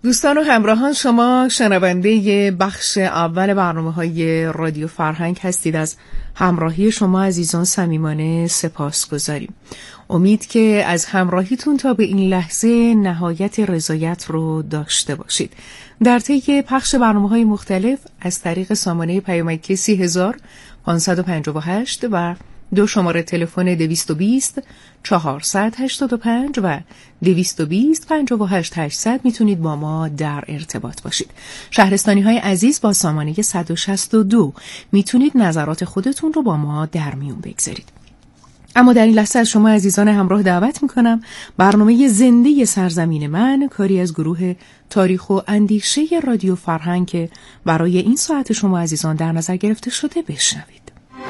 دوستان و همراهان، شما شنونده بخش اول برنامه‌های رادیو فرهنگ هستید. از همراهی شما عزیزان صمیمانه سپاسگزاریم. امید که از همراهیتون تا به این لحظه نهایت رضایت رو داشته باشید. در طی پخش برنامه‌های مختلف از طریق سامانه پیامک 30558 و 2 شماره تلفن 220 485 و 220 58800 میتونید با ما در ارتباط باشید. شهرستانی های عزیز با سامانه 162 میتونید نظرات خودتون رو با ما در میون بگذارید. اما در این لحظه از شما عزیزان همراه دعوت میکنم برنامه زنده سرزمین من، کاری از گروه تاریخ و اندیشه رادیو فرهنگ که برای این ساعت شما عزیزان در نظر گرفته شده بشنوید.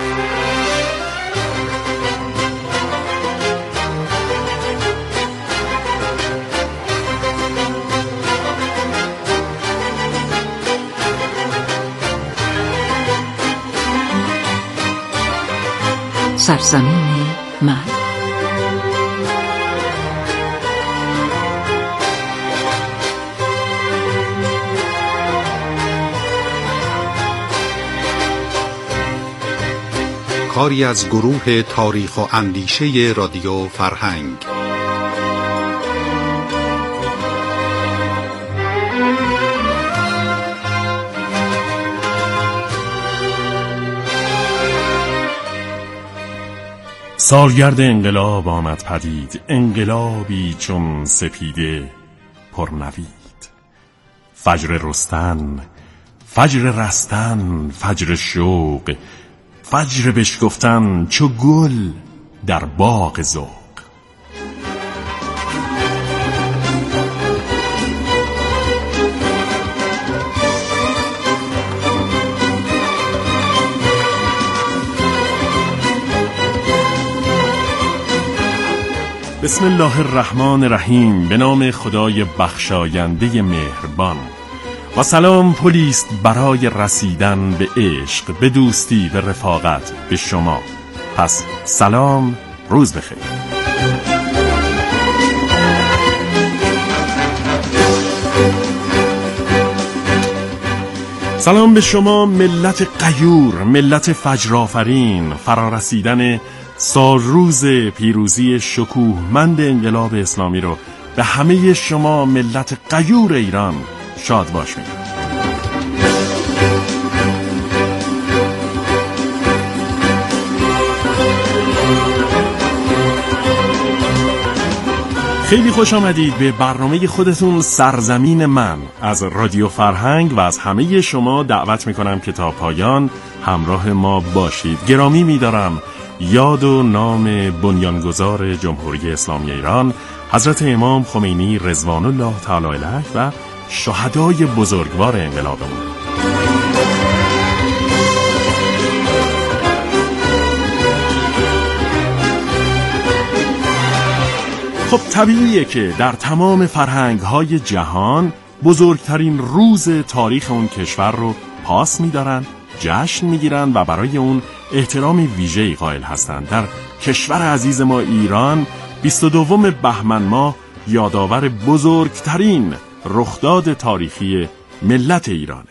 سرزمین من. کاری از گروه تاریخ و اندیشه رادیو فرهنگ. سالگرد انقلاب آمد پدید، انقلابی چون سپیده پرنوید. فجر رستن، فجر رستن، فجر شوق، فجر بشکفتن چو گل در باغ ذوق. بسم الله الرحمن الرحیم. به نام خدای بخشاینده مهربان. و سلام پلیست برای رسیدن به عشق، به دوستی، به رفاقت، به شما. پس سلام، روز بخیر. سلام به شما ملت غیور، ملت فجرآفرین، فرارسیدن سالروز پیروزی شکوهمند انقلاب اسلامی رو به همه شما ملت غیور ایران شاد باش میگم. خیلی خوش آمدید به برنامه خودتون سرزمین من از رادیو فرهنگ و از همه شما دعوت میکنم که تا پایان همراه ما باشید. گرامی میدارم یاد و نام بنیانگذار جمهوری اسلامی ایران حضرت امام خمینی رضوان الله تعالی علیه و شهدای بزرگوار انقلابمون. خب طبیعیه که در تمام فرهنگ‌های جهان بزرگترین روز تاریخ اون کشور رو پاس می‌دارن، جشن می‌گیرن و برای اون احترام ویژه‌ای قائل هستند. در کشور عزیز ما ایران 22 بهمن ماه یادآور بزرگترین رخداد تاریخی ملت ایرانه.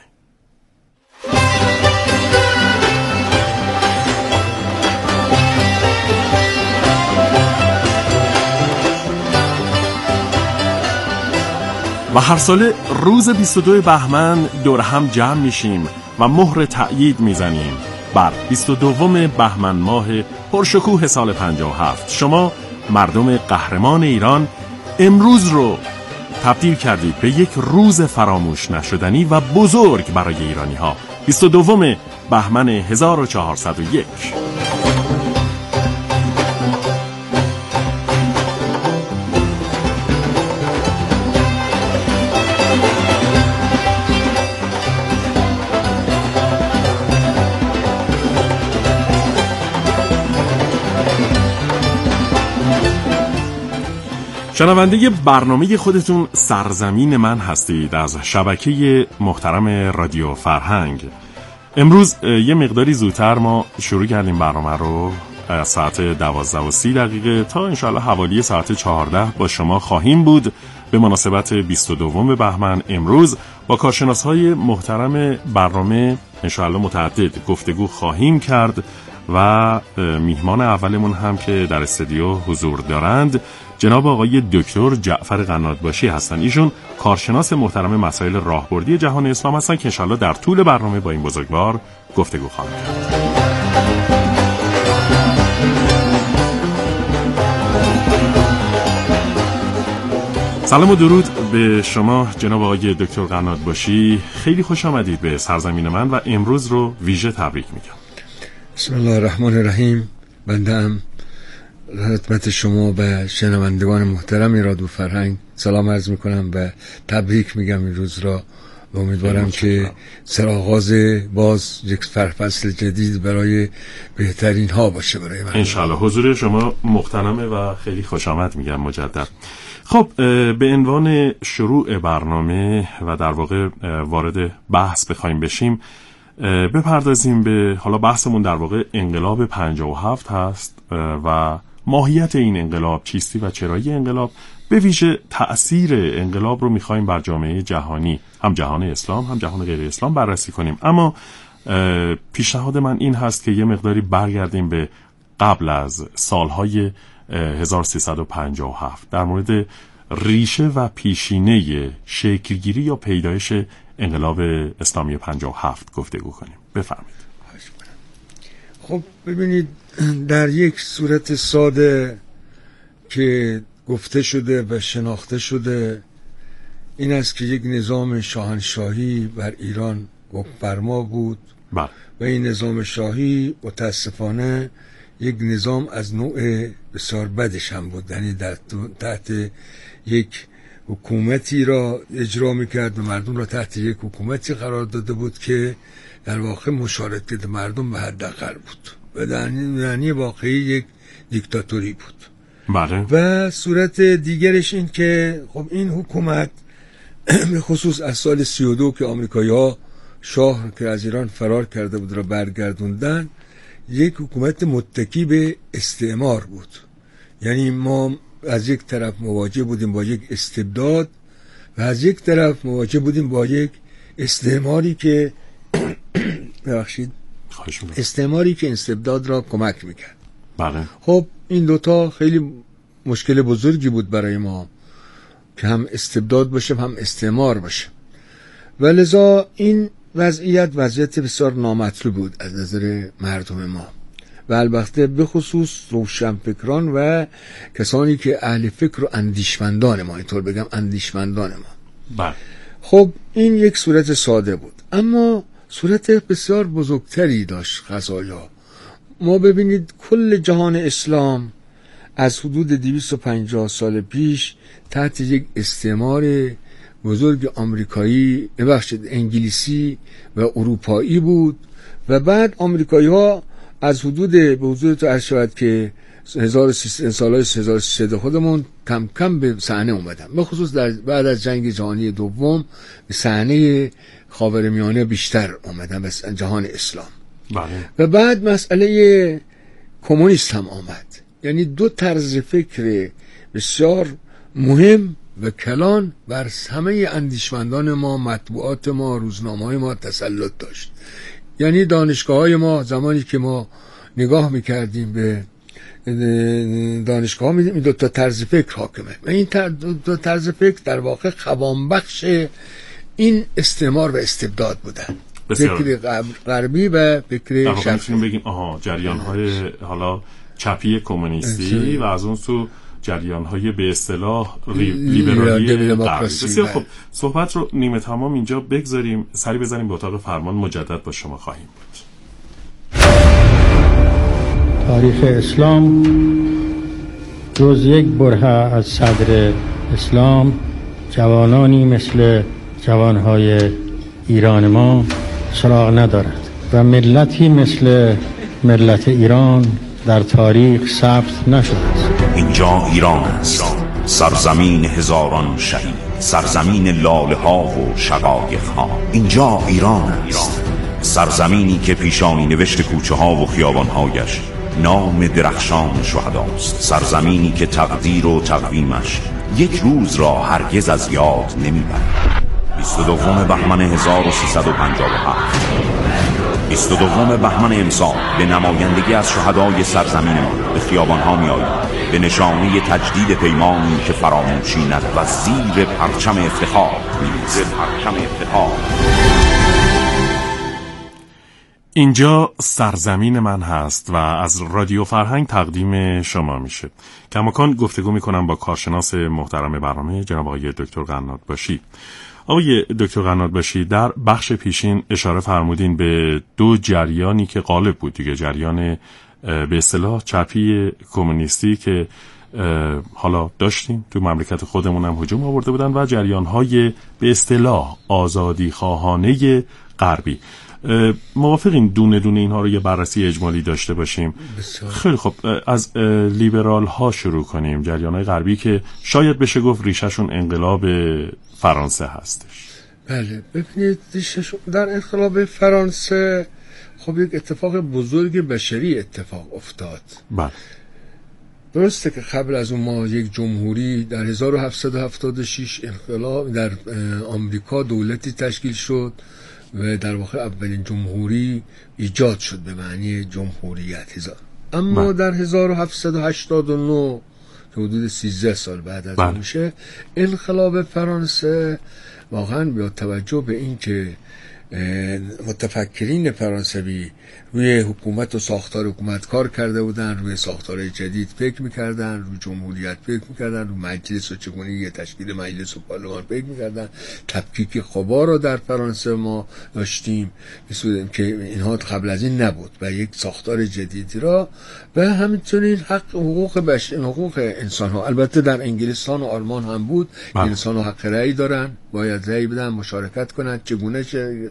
و هر سال روز 22 بهمن دور هم جمع میشیم و مهر تأیید میزنیم بر 22 بهمن ماه پرشکوه سال 57. شما مردم قهرمان ایران امروز رو تبدیل کردید به یک روز فراموش نشدنی و بزرگ برای ایرانی ها. 22 بهمن 1401. شنونده برنامه خودتون سرزمین من هستید از شبکه محترم رادیو فرهنگ. امروز یه مقداری زودتر ما شروع کردیم برنامه رو. از ساعت 12:30 تا انشاءالله حوالی ساعت 14 با شما خواهیم بود به مناسبت 22 بهمن امروز با کارشناس‌های محترم برنامه انشاءالله متعدد گفتگو خواهیم کرد و میهمان اولمون هم که در استودیو حضور دارند جناب آقای دکتر جعفر قنات‌باشی هستند. ایشون کارشناس محترم مسائل راهبردی جهان اسلام هستند که انشاءالله در طول برنامه با این بزرگوار گفتگو خواهیم کرد. سلام و درود به شما جناب آقای دکتر قنات‌باشی. خیلی خوش آمدید به سرزمین من و امروز رو ویژه تبریک میگم. بسم الله الرحمن الرحیم. بنده هم خدمت شما و شنوندگان محترم رادیو فرهنگ سلام عرض میکنم و تبریک میگم این روز را و امیدوارم که سرآغاز باز یک فصل جدید برای بهترین ها باشه برای من. انشالله. حضور شما مغتنمه و خیلی خوش آمد میگم مجدد. خب به عنوان شروع برنامه و در واقع وارد بحث بخوایم بشیم بپردازیم به حالا بحثمون در واقع انقلاب 57 هست و ماهیت این انقلاب چیستی و چرایی انقلاب، به ویژه تأثیر انقلاب رو میخوایم بر جامعه جهانی، هم جهان اسلام هم جهان غیر اسلام بررسی کنیم. اما پیشنهاد من این هست که یه مقداری برگردیم به قبل از سالهای 1357 در مورد ریشه و پیشینه شکلگیری یا پیدایش انقلاب اسلامی 57 گفتگو کنیم. بفرمایید. خب ببینید، در یک صورت ساده که گفته شده و شناخته شده این است که یک نظام شاهنشاهی بر ایران فرما بود بله. و این نظام شاهی متاسفانه یک نظام از نوع بسیار بدش هم بود، یعنی تحت یک حکومتی را اجرا میکرد و مردم را تحت یک حکومتی قرار داده بود که در واقع مشارکت مردم به حداقل بود و یعنی واقعی یک دیکتاتوری بود. بله. و صورت دیگرش این که خب این حکومت به خصوص از سال 32 که آمریکایی‌ها شاه که از ایران فرار کرده بود را برگردوندن، یک حکومت متکی به استعمار بود. یعنی ما از یک طرف مواجه بودیم با یک استبداد و از یک طرف مواجه بودیم با یک استعماری که استعماری که استبداد را کمک میکرد. بله. خب این دوتا خیلی مشکل بزرگی بود برای ما که هم استبداد باشه هم استعمار باشه و لذا این وضعیت بسیار نامطلوب بود از نظر مردم ما و البته به خصوص روشنفکران و کسانی که اهل فکر و اندیشمندان ما، اینطور بگم اندیشمندان ما. بله. خب این یک صورت ساده بود، اما صورت بسیار بزرگتری داشت قضایا. ما ببینید کل جهان اسلام از حدود 250 سال پیش تحت یک استعمار بزرگ آمریکایی، انگلیسی و اروپایی بود و بعد آمریکایی ها از به حدود تو عرض شود که سالهای 1300 خودمون کم کم به صحنه اومدن، به خصوص بعد از جنگ جهانی دوم به صحنه خاورمیانه بیشتر اومدن به جهان اسلام. بله. و بعد مسئله کمونیست هم آمد، یعنی دو طرز فکر بسیار مهم و کلان بر همه اندیشمندان ما، مطبوعات ما، روزنامه‌های ما تسلط داشت. یعنی دانشگاه‌های ما زمانی که ما نگاه می‌کردیم به دانشگاه می‌دیدیم دو تا طرز فکر حاکمه و این دو طرز فکر در واقع خوانبخش این استعمار و استبداد بودن. فکر غربی و فکر شرقی. بگیم جریان‌های حالا چپی کمونیستی و از اون سو جریان‌های به اصطلاح لیبرالی غربی. بسیار خب، صحبت رو نیمه تمام اینجا بگذاریم، سری بزنیم به اتاق فرمان، مجدد با شما خواهیم بود. تاریخ اسلام جز یک برهه از صدر اسلام جوانانی مثل جوانهای ایران ما سراغ ندارد و ملتی مثل ملت ایران در تاریخ ثبت نشده است. اینجا ایران است، سرزمین هزاران شهید، سرزمین لاله ها و شقایق ها. اینجا ایران است، سرزمینی که پیشانی نوشت کوچه ها و خیابان هایش نام درخشان شهداست، سرزمینی که تقدیر و تقویمش یک روز را هرگز از یاد نمیبرد. 22 بهمن 1357 22 بهمن امسال به نمایندگی از شهدای سرزمین ما به خیابان‌ها می‌آییم، به نشانه تجدید پیمانی که فراموشی ندارد و زیر پرچم افتخار اینجا سرزمین من هست و از رادیو فرهنگ تقدیم شما میشه. کماکان گفتگو میکنم با کارشناس محترم برنامه جناب آقای دکتر قنات‌باشی. آقای دکتر قنات‌باشی، در بخش پیشین اشاره فرمودین به دو جریانی که غالب بود دیگه، جریان به اصطلاح چپی کمونیستی که حالا داشتیم تو مملکت خودمون هم هجوم آورده بودن و جریان‌های به اصطلاح آزادی خواهانه غربی. موافقین دونه دونه اینها رو یه بررسی اجمالی داشته باشیم؟ بسیار. خیلی خب، از لیبرال ها شروع کنیم، جریان‌های غربی که شاید بشه گفت ریشه‌شون انقلاب فرانسه هستش. بله، ببینید ریشه‌شون در انقلاب فرانسه خب یک اتفاق بزرگ بشری اتفاق افتاد. بله، درسته که قبل از اون ما یک جمهوری در 1776 انقلاب در آمریکا دولتی تشکیل شد و در واقع اولین جمهوری ایجاد شد به معنی جمهوریت. اما در 1789 که حدود 13 سال بعد از اون میشه، انقلاب فرانسه واقعا با توجه به این که متفکرین فرانسوی روی حکومت و ساختار حکومت کار کرده بودن، روی ساختارهای جدید فکر میکردن، روی جمهوریت فکر میکردن، روی مجلس و چگونگی تشکیل مجلس و پارلمان فکر میکردن. تفکیک خبا رو در فرانسه ما داشتیم که اینها قبل از این نبود و یک ساختار جدیدی را، و همچنین حقوق انسان ها. البته در انگلستان و آلمان هم بود. انسان ها حق رأی دارن، باید رأی بدن، مشارکت کنن، چگونه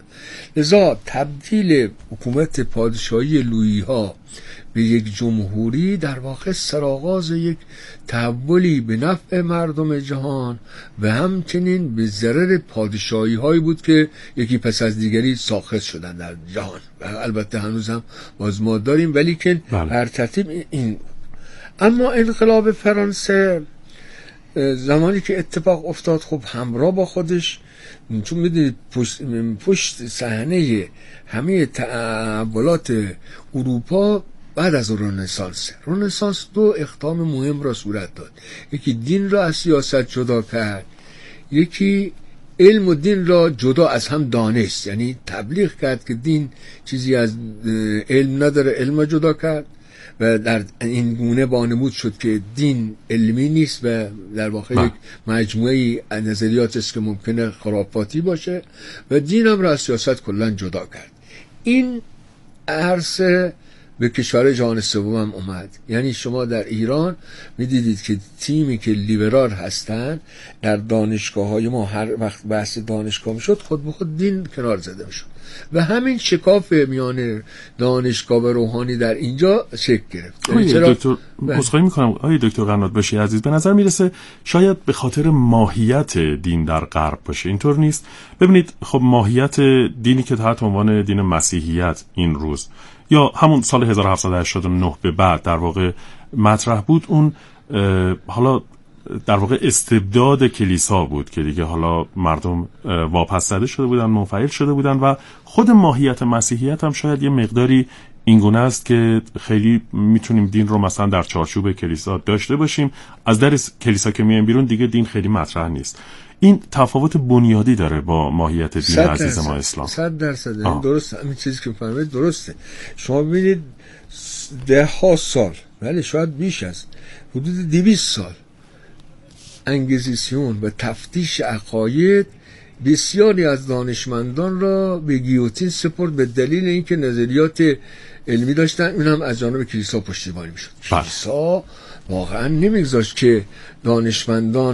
لذا تبدیل حکومت پادشاهی لویی ها به یک جمهوری در واقع سرآغاز یک تحولی به نفع مردم جهان و همچنین به ضرر پادشاهی هایی بود که یکی پس از دیگری ساخت شدن در جهان و البته هنوز هم باز ما داریم، ولی که بر ترتیب این. اما انقلاب فرانسه زمانی که اتفاق افتاد، خب همراه با خودش، چون میدونید پشت صحنه همه تحولات اروپا بعد از رنسانس دو اقدام مهم را صورت داد. یکی دین را از سیاست جدا کرد، یکی علم و دین را جدا از هم دانست، یعنی تبلیغ کرد که دین چیزی از علم نداره، علم را جدا کرد و در این گونه وانمود شد که دین علمی نیست و در واقع یک مجموعه نظریات است که ممکنه خرافاتی باشه، و دین هم را از سیاست کلا جدا کرد. این عرصه به کشور جهان سوم هم اومد. یعنی شما در ایران میدیدید که تیمی که لیبرال هستن در دانشگاه های ما هر وقت بحث دانشگاه میشد خود به خود دین کنار زده میشد و همین شکاف میان دانشگاه و روحانی در اینجا شکل گرفت. دکتر عذرخواهی میکنم آقای دکتر قنات‌باشی عزیز، به نظر میرسه شاید به خاطر ماهیت دین در غرب باشه، اینطور نیست؟ ببینید خب ماهیت دینی که تحت عنوان دین مسیحیت این روز یا همون سال 1789 به بعد در واقع مطرح بود، اون حالا در واقع استبداد کلیسا بود که دیگه حالا مردم واپس زده شده بودن، منفعل شده بودن و خود ماهیت مسیحیت هم شاید یه مقداری اینگونه است که خیلی میتونیم دین رو مثلا در چارچوب کلیسا داشته باشیم، از در کلیسا که میایم بیرون دیگه دین خیلی مطرح نیست. این تفاوت بنیادی داره با ماهیت دین عزیز ما اسلام. 100% درسته، همین چیزی که فهمید درسته. شما ببینید ده ها سال، ولی شاید بیش از حدود 200 سال انگیزیسیون و تفتیش عقاید بسیاری از دانشمندان را به گیوتین سپرد به دلیل اینکه نظریات علمی داشتن، این هم از جانب کلیسا پشتیبانی میشد. کلیسا واقعا نمیگذاشت که دانشمندان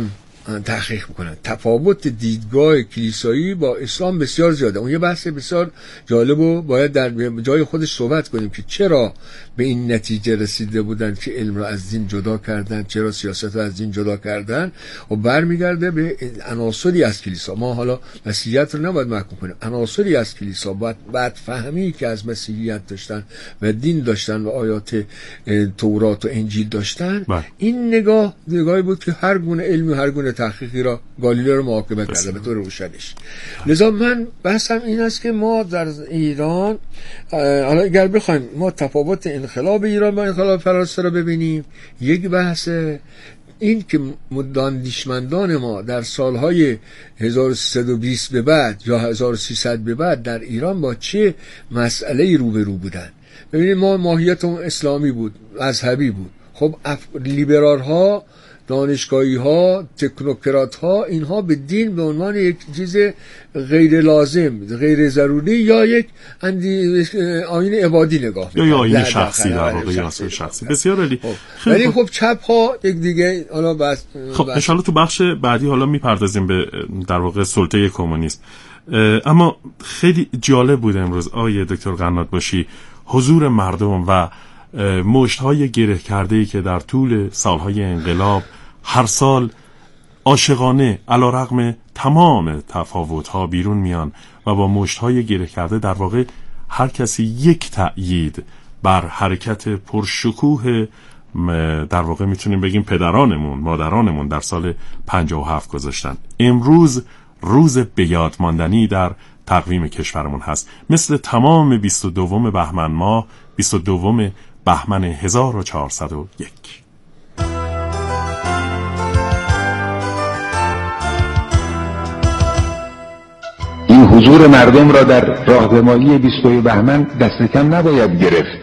تحقیق میکنن. تفاوت دیدگاه کلیسایی با اسلام بسیار زیاده. اون یه بحث بسیار جالب و باید در جای خودش صحبت کنیم که چرا به این نتیجه رسیده بودن که علم رو از دین جدا کردن، چرا سیاست رو از دین جدا کردن، و برمیگرده به عناصری از کلیسا. ما حالا مسیحیت رو نباید محکوم کنیم، عناصری از کلیسا بعد فهمی که از مسیحیت داشتن و دین داشتن و آیات تورات و انجیل داشتن، این نگاهی بود که هر گونه علمی و هر گونه تحقیقی را گالیله رو محاکمه کرده به طور روشنش. لذا من بحثم این است که ما در ایران، حالا اگر بخوایم ما تفاوت انقلاب ایران با انقلاب فرانسه رو ببینیم، یک بحث این که دانشمندان ما در سالهای 1320 به بعد یا 1300 به بعد در ایران با چه مسئله‌ای روبرو بودن. ببینید ما ماهیتمون اسلامی بود، مذهبی بود. خب لیبرال ها، دانشگاهی ها، تکنوکرات ها، اینها به دین به عنوان یک چیز غیر لازم، غیر ضروری یا یک آیین عبادی نگاه یا آیین شخصی، در واقع یا شخصی. بسیار عالی. ولی خب چپ ها یک دیگه حالا بس. خب ان شاءالله تو بخش بعدی حالا میپردازیم به در واقع سلطه کمونیست. اما خیلی جالب بود امروز آقای دکتر قنات باشی حضور مردم و مشت‌های گره کرده‌ای که در طول سالهای انقلاب هر سال عاشقانه علیرغم تمام تفاوت‌ها بیرون میان و با مشت‌های گره کرده در واقع هر کسی یک تأیید بر حرکت پرشکوه در واقع میتونیم بگیم پدرانمون، مادرانمون در سال 57 گذاشتن. امروز روز به یاد ماندنی در تقویم کشورمون هست. مثل تمام 22 بهمن ماه، 22 بهمن 1401. این حضور مردم را در راهپیمایی 22 بهمن دست کم نباید گرفت.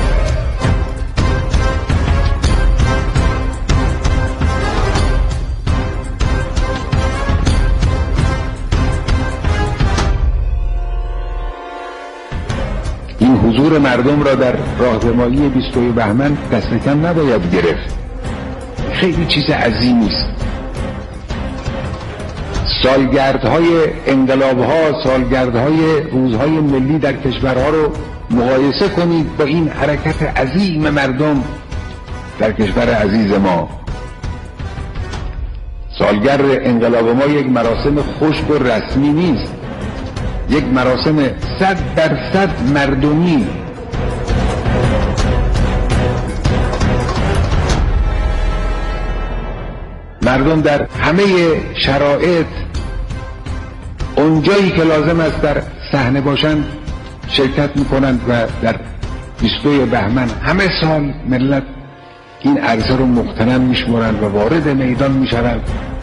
این حضور مردم را در راهپیمایی 22 بهمن دست کم نباید گرفت. خیلی چیز عظیمی است. سالگردهای انقلاب‌ها، سالگردهای روزهای ملی در کشورها رو مقایسه کنید با این حرکت عظیم مردم در کشور عزیز ما. سالگرد انقلاب ما یک مراسم خشک و رسمی نیست، یک مراسم 100% مردمی. مردم در همه شرایط اونجایی که لازم است در صحنه باشند شرکت میکنند و در 22 بهمن همه سال ملت این عرضه رو مغتنم میشمارند و وارد میدان میشوند،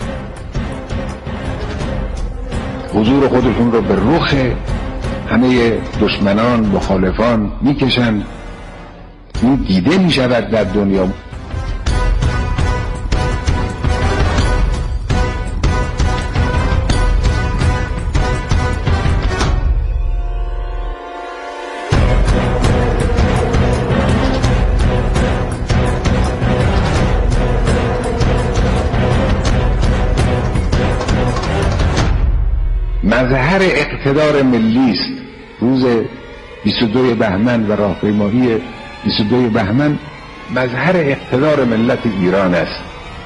حضور خودشون رو به رخ همه دشمنان، مخالفان میکشند. این دیده میشود در دنیا. مظهر اقتدار ملی است. روز 22 بهمن و راهپیمایی 22 بهمن مظهر اقتدار ملت ایران است.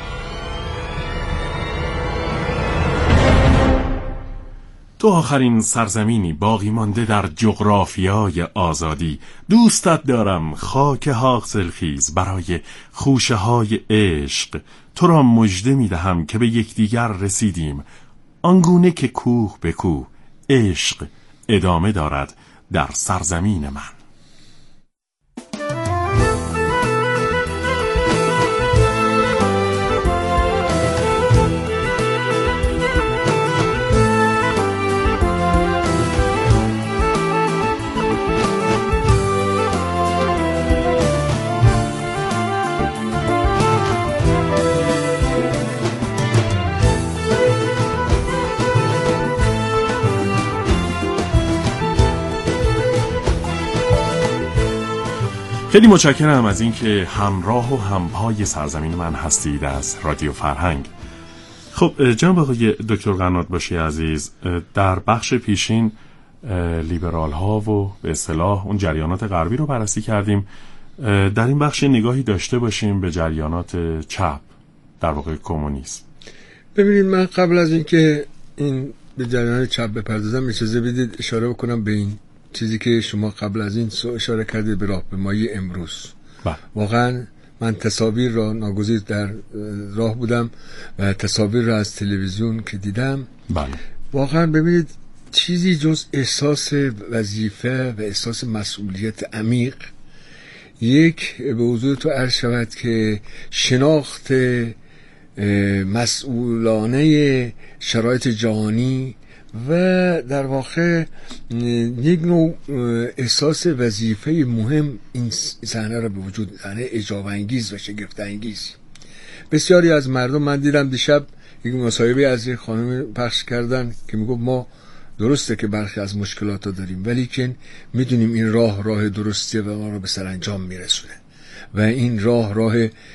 تو آخرین سرزمینی باقی مانده در جغرافیای آزادی، دوستت دارم خاک حاصلخیز برای خوشه های عشق. تو را مژده می دهم که به یکدیگر رسیدیم، آنگونه که کوه به کوه عشق ادامه دارد در سرزمین من. خیلی متشکرم از اینکه همراه و همپای سرزمین من هستید از رادیو فرهنگ. خب جناب آقای دکتر قنات‌باشی عزیز، در بخش پیشین لیبرال ها و به اصطلاح اون جریانات غربی رو بررسی کردیم. در این بخش نگاهی داشته باشیم به جریانات چپ، در واقع کمونیسم. ببینید، من قبل از اینکه این به جریان چپ بپردازم اجازه بدید اشاره بکنم به این چیزی که شما قبل از این اشاره کردید به راهپیمایی امروز. واقعا من تصاویر را ناگزیر در راه بودم و تصاویر را از تلویزیون که دیدم، واقعا ببینید چیزی جز احساس وظیفه و احساس مسئولیت عمیق، یک به حضور تو عرض شود که شناخت مسئولانه شرایط جهانی و در واقع یک نوع احساس وظیفه مهم این صحنه را به وجود، صحنه اعجاب انگیز و شگفت انگیز. بسیاری از مردم، من دیدم دیشب یک مصاحبه از یک خانم پخش کردن که میگفت ما درسته که برخی از مشکلات رو داریم ولی که میدونیم این راه درستیه و ما رو به سرانجام میرسونه و این راه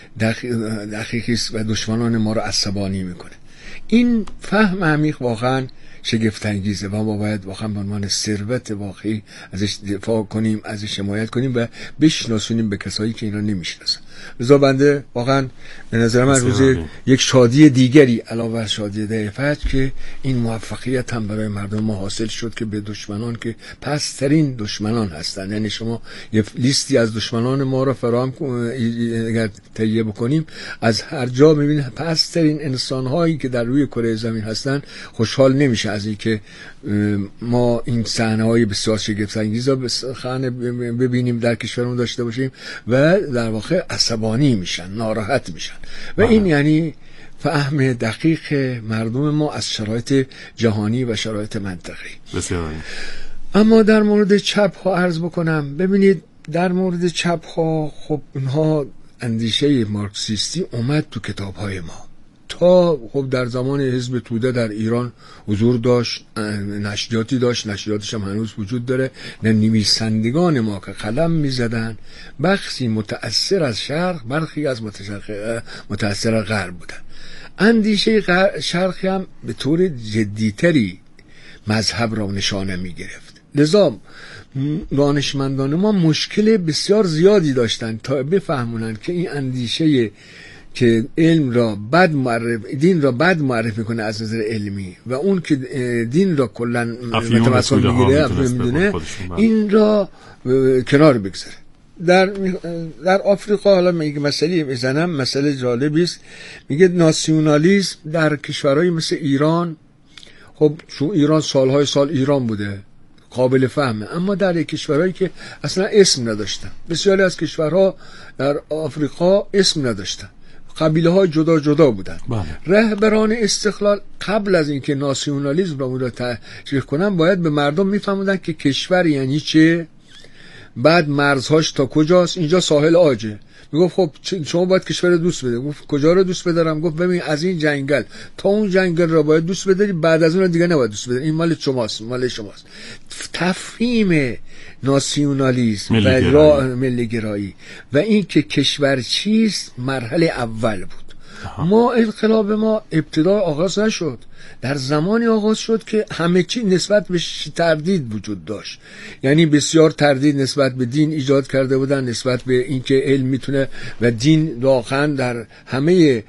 دقیقی است و دشمنان ما رو عصبانی میکنه. این فهم عمیق واقعا شگفت انگیزه و ما باید واقعا به عنوان ثروت واقعی ازش دفاع کنیم، ازش حمایت کنیم و بشناسونیم به کسایی که این را نمیشناسن. لذا بنده واقعا به نظر من روز یک شادی دیگری علاوه بر شادی ده فجر که این موفقیت هم برای مردم ما حاصل شد که به دشمنان که پسترین دشمنان هستن، یعنی شما یه لیستی از دشمنان ما را فراهم اگر تهیه بکنیم، از هر جا میبینید پسترین انسان‌هایی که در روی کره زمین هستن خوشحال نمیشه از این که ما این صحنه‌های بسیار شگفت‌انگیز را ببینیم، در کشورمون داشته باشیم و در واقع عصبانی میشن، ناراحت میشن و این یعنی فهم دقیق مردم ما از شرایط جهانی و شرایط منطقه‌ای. بسیار. اما در مورد چپ ها عرض بکنم، ببینید در مورد چپ ها خب اونها اندیشه مارکسیستی اومد تو کتاب های ما تا خب در زمان حزب توده در ایران حضور داشت، نشریاتی داشت، نشریاتش هم هنوز وجود داره، نویسندگان ما که قلم میزدن بخشی متأثر از شرق، برخی از متأثر غرب بودن. اندیشه شرقی هم به طور جدیتری مذهب را نشانه میگرفت. لذا دانشمندان ما مشکل بسیار زیادی داشتن تا بفهمونن که این اندیشه که علم را دین را بد معرفی کنه از نظر علمی و اون که دین را کلا متمثل میگیره میدونه، این را کنار بگذاره. در آفریقا حالا میگه مسئله میزنم، مسئله جالبی است، میگه ناسیونالیسم در کشورهای مثل ایران، خب چون ایران سالهای سال ایران بوده قابل فهمه، اما در کشورهایی که اصلا اسم نداشتن، بسیاری از کشورها در آفریقا اسم نداشتن، قبیله ها جدا جدا بودن. رهبران استقلال قبل از اینکه ناسیونالیسم را تشریح کنن باید به مردم میفهموندن که کشور یعنی چه، بعد مرزهاش تا کجاست، اینجا ساحل عاجه. میگفت خب شما باید کشور دوست بدید. گفت کجا رو دوست بدارم؟ گفت ببین از این جنگل تا اون جنگل را باید دوست بداری، بعد از اون دیگه نباید دوست بداری، این مال شماست، مال شماست. تفهیم ناسیونالیسم و ملی گرایی و این که کشور چیست مرحله اول بود. ما انقلاب ما ابتدا آغاز نشد، در زمانی آغاز شد که همه چی نسبت به تردید وجود داشت، یعنی بسیار تردید نسبت به دین ایجاد کرده بودن، نسبت به اینکه علم میتونه و دین واقعا در همه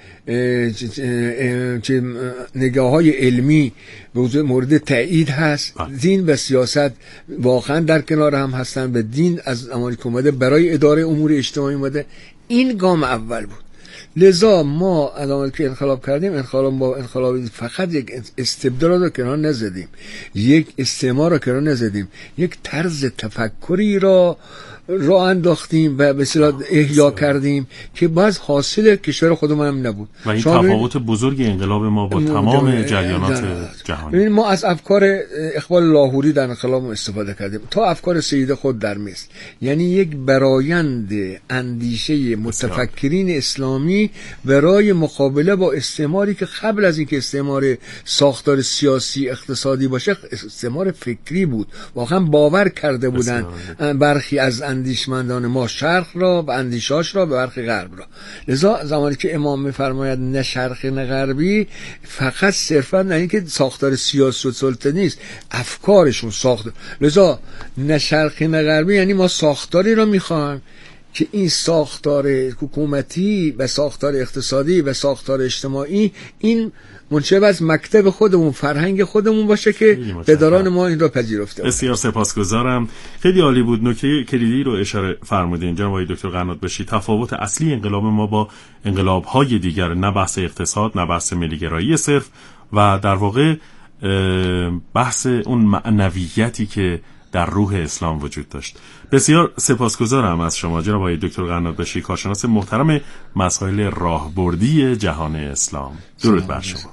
نگاه‌های علمی به مورد تایید هست. دین و سیاست واقعا در کنار هم هستن و دین از زمانی که اومده برای اداره امور اجتماعی اومده. این گام اول بود. لذا ما الان که انقلاب کردیم، انقلاب فقط یک استبداد رو کنار نزدیم، یک استعمار رو کنار نزدیم، یک طرز تفکری را انداختیم و به اصطلاح احیا کردیم که باز حاصل کشور خودمون هم نبود. و این تفاوت بزرگ انقلاب ما با تمام جریانات جهانی. ببینید ما از افکار اقبال لاهوری در انقلاب استفاده کردیم تا افکار سید خود در مصر، یعنی یک برایند اندیشه متفکرین اسلامی اجتماعی برای مقابله با استعماری که قبل از اینکه استعمار ساختار سیاسی اقتصادی باشه استعمار فکری بود. واقعا باور کرده بودن برخی از اندیشمندان ما شرق را و اندیشاش را به برخی غرب را. لذا زمانی که امام میفرماید نه شرقی نه غربی، فقط صرفا نه اینکه ساختار سیاسی و سلطنی است، افکارشون ساختار. لذا نه شرقی نه غربی یعنی ما ساختاری را میخوایم که این ساختار حکومتی و ساختار اقتصادی و ساختار اجتماعی این منشأ از مکتب خودمون، فرهنگ خودمون باشه که پدران ما این را پذیرفته. بسیار سپاسگزارم، خیلی عالی بود. نکته کلیدی رو اشاره فرمودین جناب آقای دکتر قنات بشی. تفاوت اصلی انقلاب ما با انقلاب‌های دیگر، نه بحث اقتصاد، نه بحث ملی‌گرایی صرف، و در واقع بحث اون معنویتی که در روح اسلام وجود داشت. بسیار سپاسگزارم از شما جناب آقای دکتر قنات بشی، کارشناس محترم مسائل راهبردی جهان اسلام. درود بر شما.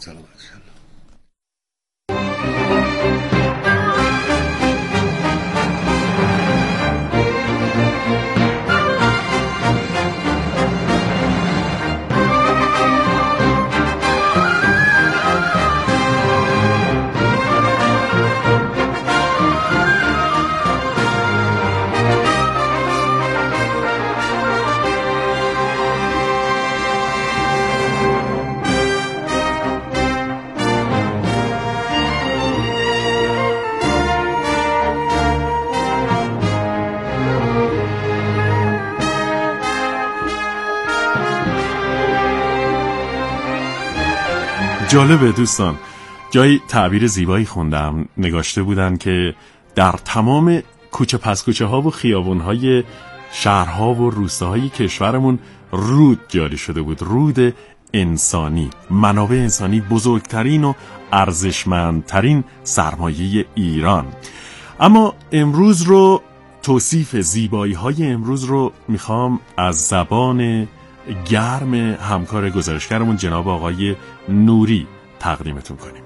جالبه دوستان، جایی تعبیر زیبایی خوندم، نگاشته بودن که در تمام کوچه پس کوچه ها و خیابون های شهرها و روستاهای کشورمون رود جاری شده بود، رود انسانی، منابع انسانی، بزرگترین و ارزشمندترین سرمایه ایران. اما امروز رو، توصیف زیبایی های امروز رو میخوام از زبان گرم همکار گزارشگرمون جناب آقای نوری تقدیمتون کنیم.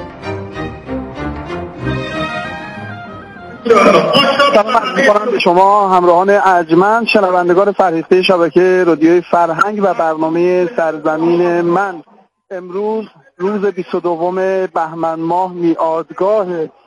سلام می‌کنم به شما همراهان ارجمند، شنوندگان فرهیخته شبکه رادیوی فرهنگ و برنامه سرزمین من. امروز روز 22 بهمن ماه، میعادگاه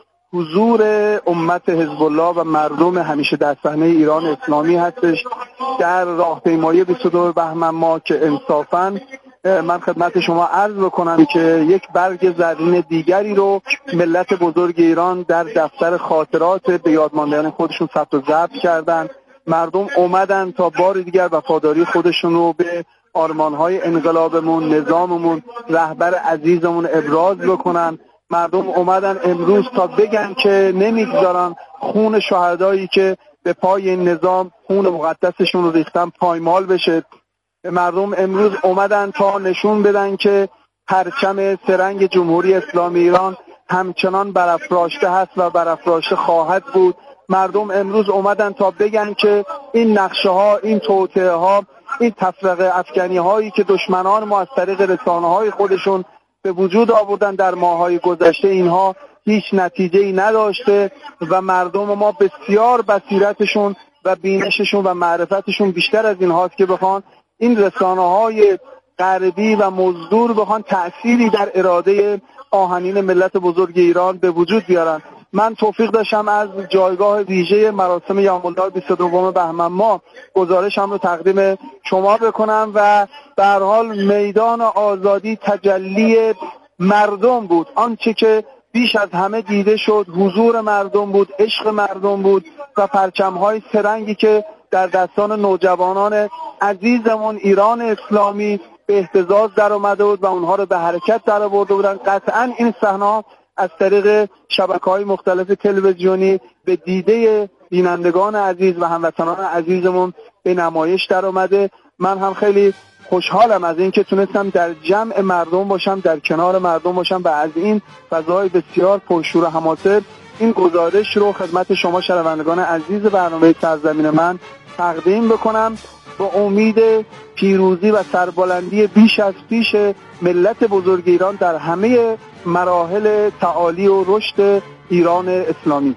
حضور امت حزب الله و مردم همیشه در صحنه ایران اسلامی هستش. در راهپیمایی 22 بهمن ماه که انصافاً من خدمت شما عرض بکنم که یک برگ زرین دیگری رو ملت بزرگ ایران در دفتر خاطرات به یادماندگان خودشون ثبت و ضبط کردن. مردم اومدن تا بار دیگر وفاداری خودشون رو به آرمانهای انقلابمون، نظاممون، رهبر عزیزمون ابراز بکنن. مردم اومدن امروز تا بگن که نمیگذارن خون شهدایی که به پای این نظام خون مقدسشون رو ریختن پایمال بشه. مردم امروز اومدن تا نشون بدن که پرچم سرنگ جمهوری اسلامی ایران همچنان برافراشته هست و برافراشته خواهد بود. مردم امروز اومدن تا بگن که این نقشه ها، این توطئه ها، این تفرقه افکنی هایی که دشمنان ما از طریق رسانه های خودشون به وجود آوردن در ماه‌های گذشته، اینها هیچ نتیجه‌ای نداشته و مردم ما بسیار بصیرتشون و بینششون و معرفتشون بیشتر از این هاست که بخوان این رسانه‌های غربی و مزدور بخوان تأثیری در اراده آهنین ملت بزرگ ایران به وجود بیارن. من توفیق داشتم از جایگاه ویژه مراسم یوم الله 22 بهمن ماه گزارشم رو تقدیم شما بکنم و به هر حال میدان آزادی تجلی مردم بود. آنچه که بیش از همه دیده شد حضور مردم بود، عشق مردم بود و پرچم‌های سرنگی که در دستان نوجوانان عزیزمون ایران اسلامی به اهتزاز در اومده بود و اونها رو به حرکت در آورده بودن. قطعاً این صحنه از طریق شبکه‌های مختلف تلویزیونی به دیده بینندگان عزیز و هموطنان عزیزمون به نمایش در اومده. من هم خیلی خوشحالم از این که تونستم در جمع مردم باشم، در کنار مردم باشم و از این فضای بسیار پرشور و حماسه این گزارش رو خدمت شما شنوندگان عزیز برنامه سرزمین من تقدیم بکنم با امید پیروزی و سربلندی بیش از پیش ملت بزرگ ایران در همه مراحل تعالی و رشد ایران اسلامی.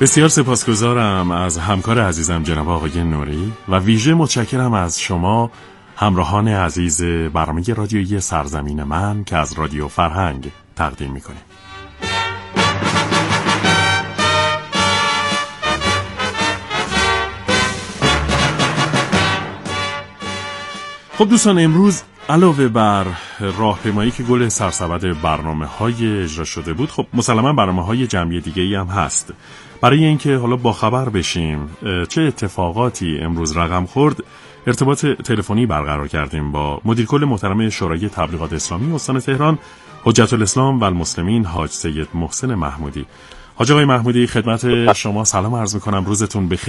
بسیار سپاسگزارم از همکار عزیزم جناب آقای نوری و ویژه متشکرم از شما همراهان عزیز برنامه رادیویی سرزمین من که از رادیو فرهنگ تقدیم میکنیم. خب دوستان، امروز علاوه بر راهپیمایی که گل سرسبد برنامه‌های اجرا شده بود، خب مسلماً برنامه‌های جمعی دیگه‌ای هم هست. برای اینکه حالا باخبر بشیم چه اتفاقاتی امروز رقم خورد، ارتباط تلفنی برقرار کردیم با مدیر کل محترم شورای تبلیغات اسلامی استان تهران، حجت الاسلام و المسلمین حاج سید محسن محمودی. حاج آقای محمودی، خدمت شما سلام عرض می‌کنم، روزتون بخیر.